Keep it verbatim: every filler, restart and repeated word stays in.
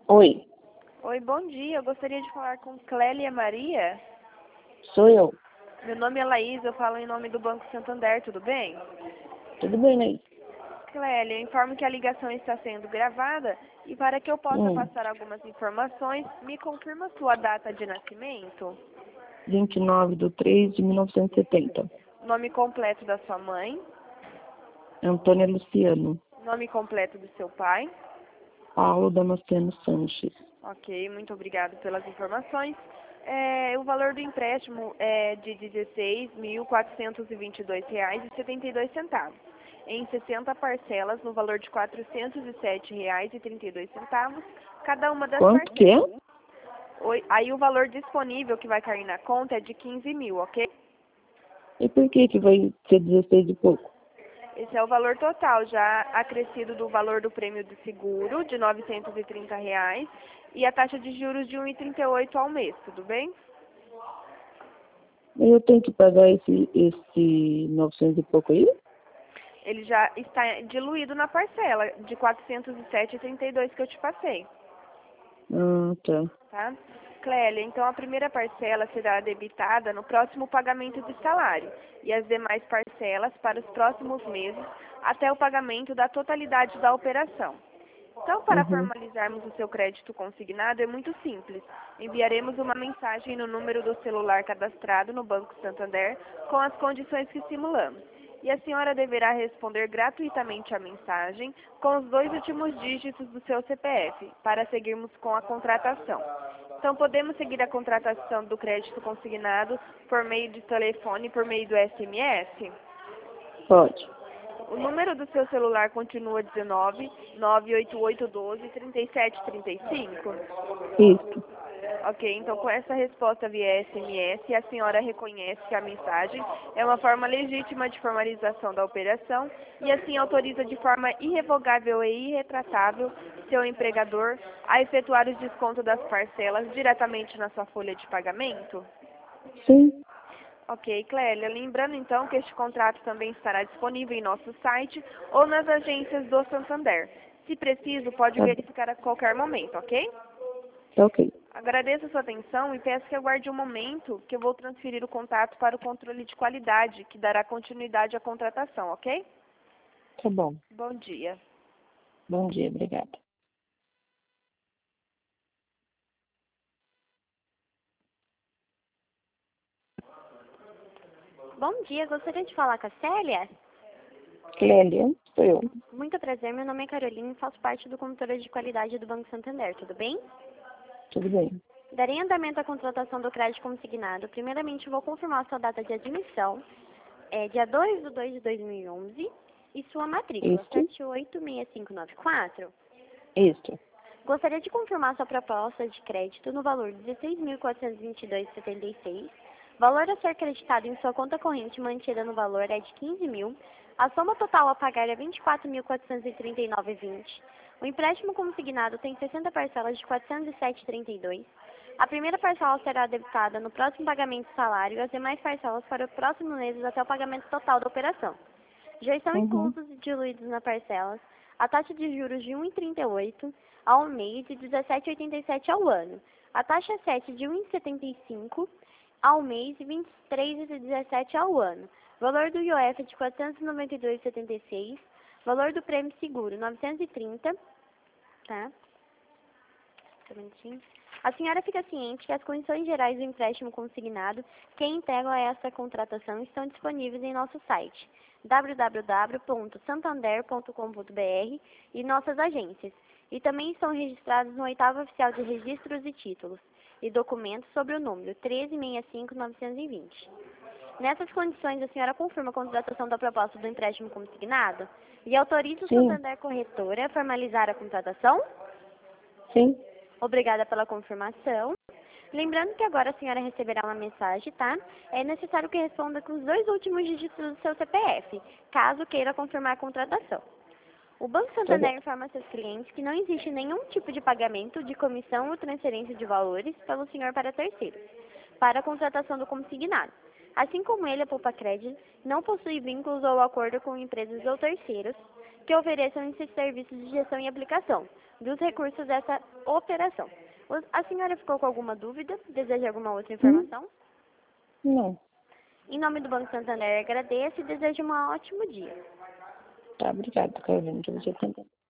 Oi, Oi, bom dia. Eu gostaria de falar com Clélia Maria. sou eu. Meu nome é Laís, eu falo em nome do Banco Santander, tudo bem? Tudo bem, Laís? Clélia, eu informo que a ligação está sendo gravada e para que eu possa Hum, passar algumas informações, me confirma sua data de nascimento, vinte e nove de três de mil novecentos e setenta. nome completo da sua mãe, Antônia Luciano. nome completo do seu pai. Paulo Damasceno Sanches. Ok, muito obrigado pelas informações. É, o valor do empréstimo é de dezesseis mil quatrocentos e vinte e dois reais e setenta e dois centavos, em sessenta parcelas no valor de quatrocentos e sete reais e trinta e dois centavos, cada uma das Quanto que é? parcelas. Oi, aí o valor disponível que vai cair na conta é de quinze mil, ok? E por que que vai ser dezesseis e pouco? Esse é o valor total, já acrescido do valor do prêmio do seguro, de novecentos e trinta reais, e a taxa de juros de um vírgula trinta e oito ao mês, tudo bem? Eu tenho que pagar esse, esse novecentos e pouco aí? Ele já está diluído na parcela de quatrocentos e sete vírgula trinta e dois que eu te passei, Ah, tá. tá? Clélia, então a primeira parcela será debitada no próximo pagamento de salário e as demais parcelas para os próximos meses até o pagamento da totalidade da operação. Então, para Uhum. formalizarmos o seu crédito consignado é muito simples. Enviaremos uma mensagem no número do celular cadastrado no Banco Santander com as condições que simulamos. E a senhora deverá responder gratuitamente à mensagem com os dois últimos dígitos do seu C P F para seguirmos com a contratação. Então, podemos seguir a contratação do crédito consignado por meio de telefone, por meio do S M S? Pode. O número do seu celular continua dezenove, nove oito oito um dois, três sete três cinco? Isso. Ok, então com essa resposta via S M S, a senhora reconhece que a mensagem é uma forma legítima de formalização da operação e assim autoriza de forma irrevogável e irretratável seu empregador a efetuar o desconto das parcelas diretamente na sua folha de pagamento? Sim. Ok, Clélia. Lembrando então que este contrato também estará disponível em nosso site ou nas agências do Santander. Se preciso, pode Tá, verificar a qualquer momento, ok? tá ok. Agradeço a sua atenção e peço que aguarde um momento que eu vou transferir o contato para o controle de qualidade, que dará continuidade à contratação, ok? Tá bom. Bom dia. Bom dia, obrigada. Bom dia, gostaria de falar com a Célia? Clélia, sou eu. Muito prazer, meu nome é Carolina e faço parte do controle de qualidade do Banco Santander, tudo bem? Tudo bem. Darei andamento à contratação do crédito consignado. Primeiramente, vou confirmar sua data de admissão, é dia dois de dois de dois mil e onze, e sua matrícula, Isso. sete oito seis cinco nove quatro. Isso. Gostaria de confirmar sua proposta de crédito no valor de dezesseis mil quatrocentos e vinte e dois vírgula setenta e seis. Valor a ser creditado em sua conta corrente mantida no valor é de quinze mil. A soma total a pagar é vinte e quatro mil quatrocentos e trinta e nove vírgula vinte. O empréstimo consignado tem sessenta parcelas de quatrocentos e sete vírgula trinta e dois. A primeira parcela será debitada no próximo pagamento do salário e as demais parcelas para os próximos meses até o pagamento total da operação. Já estão Uhum. inclusos e diluídos nas parcelas a taxa de juros de um vírgula trinta e oito ao mês e dezessete vírgula oitenta e sete ao ano. A taxa sete de um vírgula setenta e cinco ao mês e vinte e três vírgula dezessete ao ano. Valor do I O F de quatrocentos e noventa e dois vírgula setenta e seis. Valor do prêmio seguro novecentos e trinta, tá? Só um minutinho. A senhora fica ciente que as condições gerais do empréstimo consignado que integram a esta contratação estão disponíveis em nosso site w w w ponto santander ponto com ponto b r e nossas agências. E também estão registrados no oitavo oficial de registros e títulos e documentos sobre o número treze sessenta e cinco novecentos e vinte. Nessas condições, a senhora confirma a contratação da proposta do empréstimo consignado e autoriza o Sim. Santander Corretora a formalizar a contratação? Sim. Obrigada pela confirmação. Lembrando que agora a senhora receberá uma mensagem, tá? É necessário que responda com os dois últimos dígitos do seu C P F, caso queira confirmar a contratação. O Banco Tá bom. Santander informa a seus clientes que não existe nenhum tipo de pagamento de comissão ou transferência de valores pelo senhor para terceiros, para a contratação do consignado. Assim como ele, a Poupa Crédito, não possui vínculos ou acordo com empresas ou terceiros que ofereçam esses serviços de gestão e aplicação, dos recursos dessa operação. O- A senhora ficou com alguma dúvida? Deseja alguma outra informação? Não. Em nome do Banco Santander, agradeço e desejo um ótimo dia. Tá, obrigada, Carolina, que você também.